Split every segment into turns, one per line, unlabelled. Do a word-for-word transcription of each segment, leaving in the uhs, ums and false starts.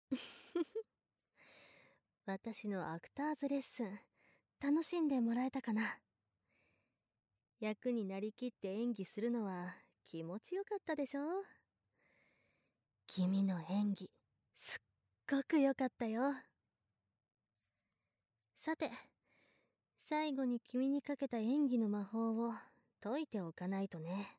私のアクターズレッスン、楽しんでもらえたかな。役になりきって演技するのは気持ちよかったでしょ。君の演技、すっごく良かったよ。さて、最後に君にかけた演技の魔法を解いておかないとね。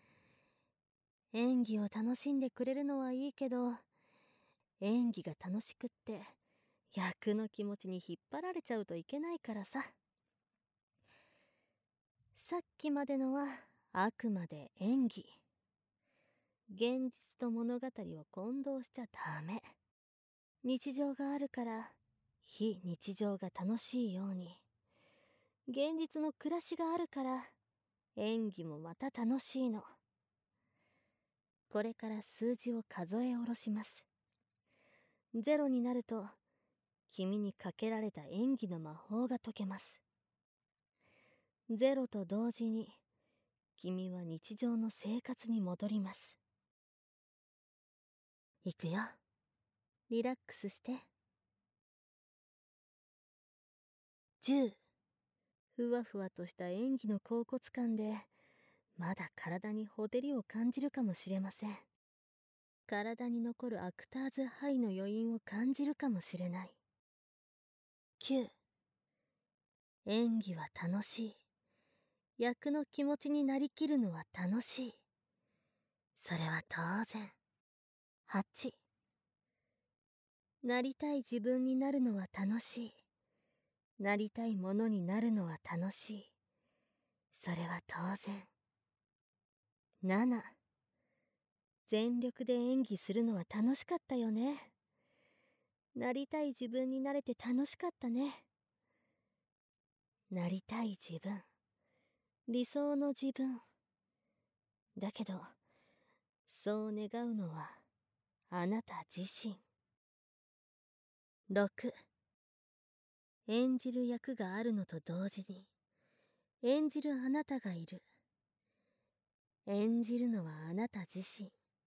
演技を楽しんでくれるのはいいけど、演技が楽しくって役の気持ちに引っ張られちゃうといけないからさ。さっきまでのはあくまで演技。現実と物語を混同しちゃダメ。日常があるから非日常が楽しいように、現実の暮らしがあるから演技もまた楽しいの。これから数字を数え下ろします。ゼロになると君にかけられた演技の魔法が解けます。ゼロと同時に君は日常の生活に戻ります。いくよ。リラックスして。じゅう。ふわふわとした演技の恍惚感でまだ体にほてりを感じるかもしれません。体に残るアクターズハイの余韻を感じるかもしれない。きゅう。演技は楽しい。役の気持ちになりきるのは楽しい。それは当然。はち。なりたい自分になるのは楽しい。なりたいものになるのは楽しい。それは当然。なな。全力で演技するのは楽しかったよね。なりたい自分になれて楽しかったね。なりたい自分、理想の自分。だけど、そう願うのはあなた自身。ろく。演じる役があるのと同時に演じるあなたがいる。演じるのはあなた自身。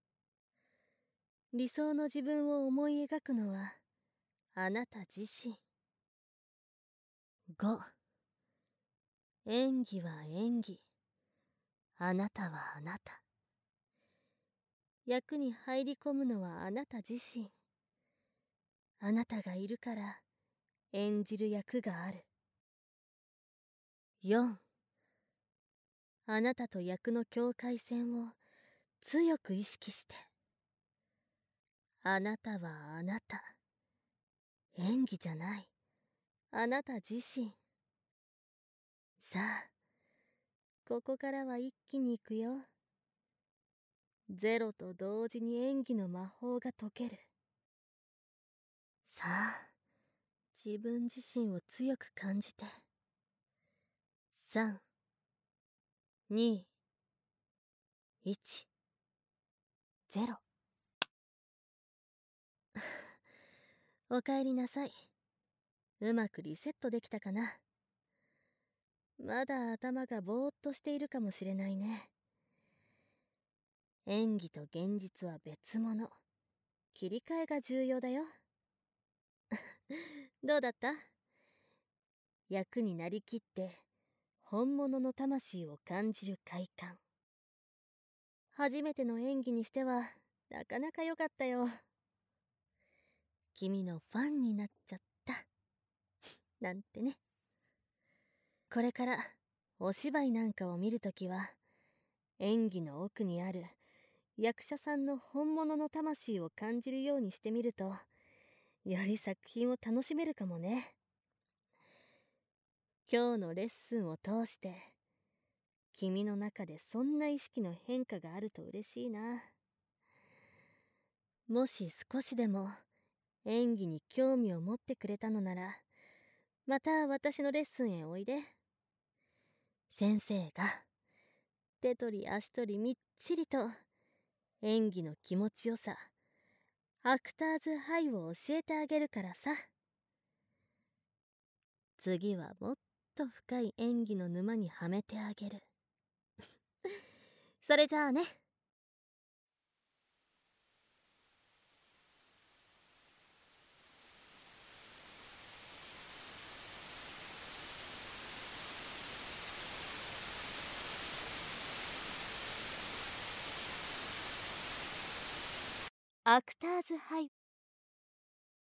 理想の自分を思い描くのはあなた自身。ご。演技は演技。あなたはあなた。役に入り込むのはあなた自身。あなたがいるから演じる役がある。よん。あなたと役の境界線を強く意識して。あなたはあなた。演技じゃない。あなた自身。さあ、ここからは一気に行くよ。ゼロと同時に演技の魔法が解ける。さあ、自分自身を強く感じて。さん、に、いち、ゼロ。おかえりなさい。うまくリセットできたかな。まだ頭がぼーっとしているかもしれないね。演技と現実は別物。切り替えが重要だよ。どうだった？役になりきって本物の魂を感じる快感。初めての演技にしてはなかなか良かったよ。君のファンになっちゃったなんてね。これからお芝居なんかを見るときは演技の奥にある役者さんの本物の魂を感じるようにしてみると、より作品を楽しめるかもね。今日のレッスンを通して君の中でそんな意識の変化があると嬉しいな。もし少しでも演技に興味を持ってくれたのなら、また私のレッスンへおいで。先生が手取り足取りみっちりと演技の気持ちよさ、アクターズハイを教えてあげるからさ。次はもっと深い演技の沼にはめてあげる。それじゃあね。 アクターズハイ